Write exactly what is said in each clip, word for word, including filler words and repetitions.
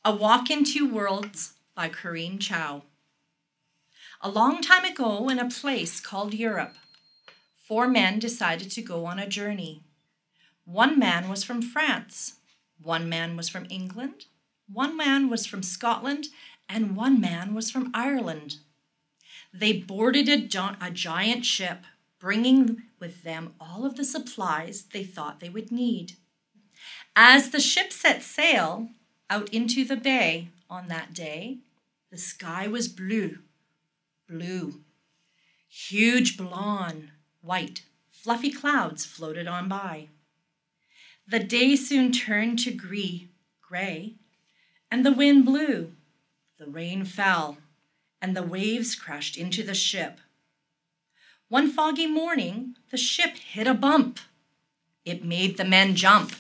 A Walk in Two Worlds by Corinne Chow. A long time ago, in a place called Europe, four men decided to go on a journey. One man was from France, one man was from England, one man was from Scotland, and one man was from Ireland. They boarded a, gi- a giant ship, bringing with them all of the supplies they thought they would need. As the ship set sail out into the bay on that day, the sky was blue, blue. Huge blonde, white, fluffy clouds floated on by. The day soon turned to gray, gray, and the wind blew. The rain fell, and the waves crashed into the ship. One foggy morning, the ship hit a bump. It made the men jump.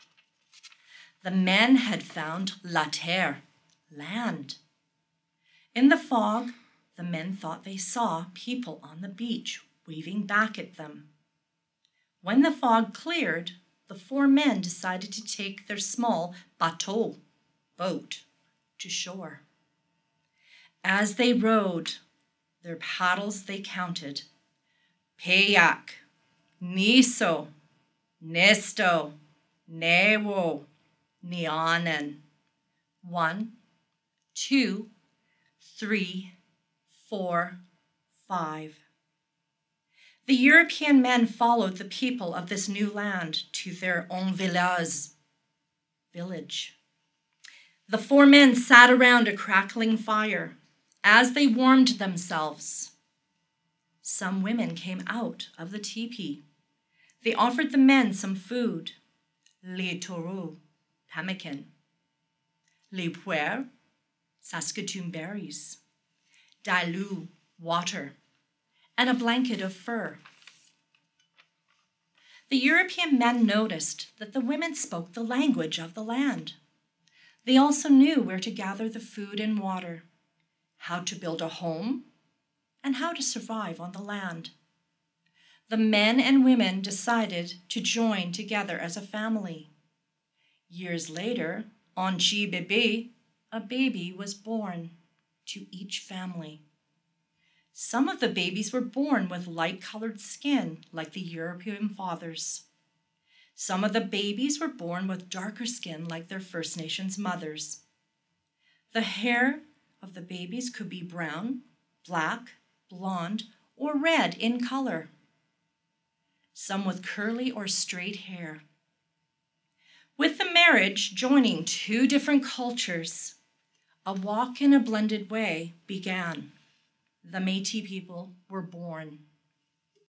The men had found la terre, land. In the fog, the men thought they saw people on the beach waving back at them. When the fog cleared, the four men decided to take their small bateau, boat, to shore. As they rowed, their paddles they counted. Payak, Niso, Nesto, Newo, Nianen. One, two, three, four, five. The European men followed the people of this new land to their own village. village. The four men sat around a crackling fire as they warmed themselves. Some women came out of the teepee. They offered the men some food, les taureaux, pemmican, les puers, Saskatoon berries, Dailou, water, and a blanket of fur. The European men noticed that the women spoke the language of the land. They also knew where to gather the food and water, how to build a home, and how to survive on the land. The men and women decided to join together as a family. Years later, on Chi Bébé, a baby was born to each family. Some of the babies were born with light-colored skin like the European fathers. Some of the babies were born with darker skin like their First Nations mothers. The hair of the babies could be brown, black, blonde, or red in color. Some with curly or straight hair. With the marriage joining two different cultures, a walk in a blended way began. The Métis people were born.